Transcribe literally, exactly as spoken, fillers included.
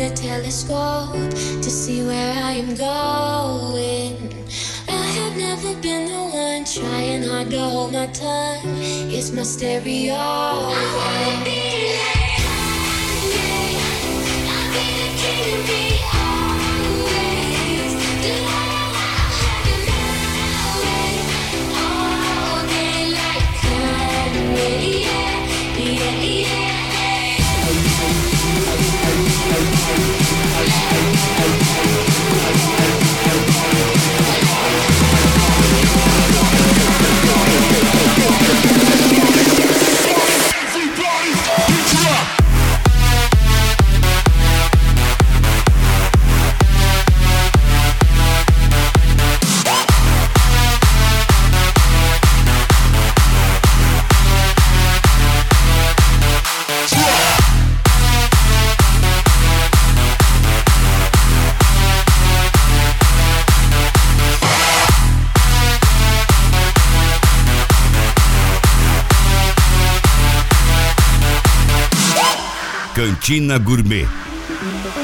a telescope to see where I am going. I have never been the one trying hard to hold my tongue. It's my stereo. I wanna be like Kanye. I'll be the king and be always the light. I'll have it my way all day like Kanye. Yeah, yeah, yeah. Cantina Gourmet.